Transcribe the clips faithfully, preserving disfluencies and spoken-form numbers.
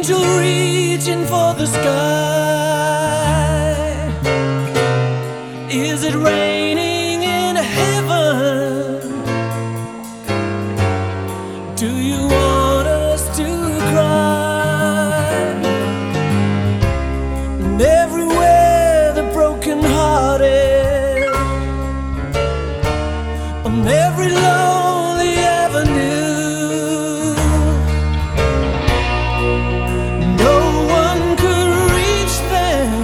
angel reaching for the sky. Is it raining in heaven? Do you want us to cry? And everywhere the broken hearted, on every lonely avenue, no one could reach them,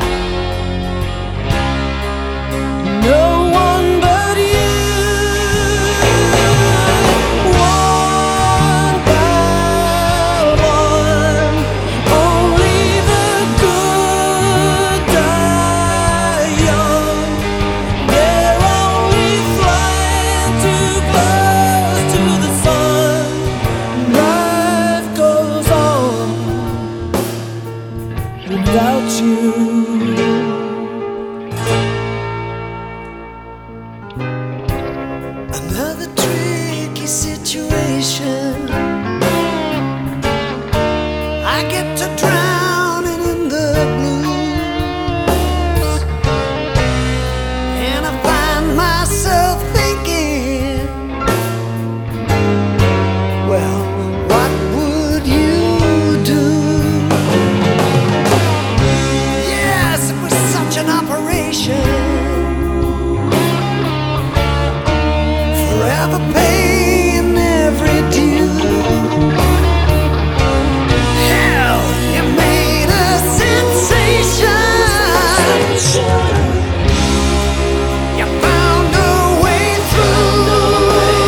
no one but you. One by one, only the good die young. They're only flying too close to the sun. Life goes on without you. Another tricky situation. I get to drowning in the blues, and I find myself thinking, well, what would you do? Yes, it was such an operation, forever paying every due. Hell, you made a sensation. You found a way through.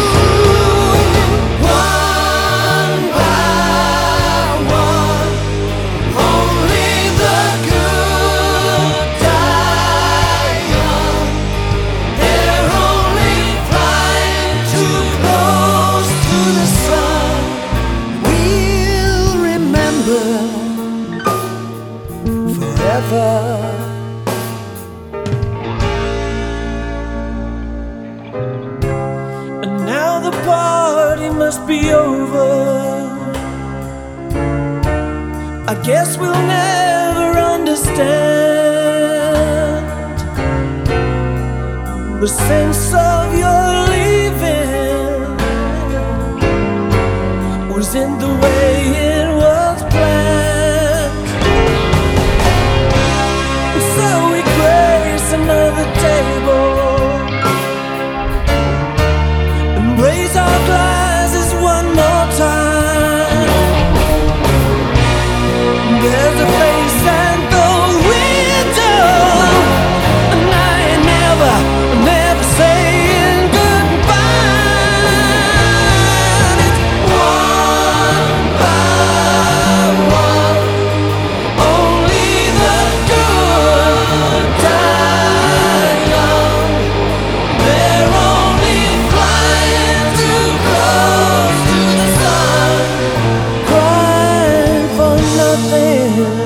One by one, only the good die young. They're only flying too close to the sun. We'll remember forever. And now the party must be over. I guess we'll never understand the sense of your leaving was in the way it was planned. So we grace another table and raise our glasses one more time. There's a face at the window, and I ain't never, never saying goodbye. It's one by one, only the good die young. They're only flying too close to the sun, crying for nothing.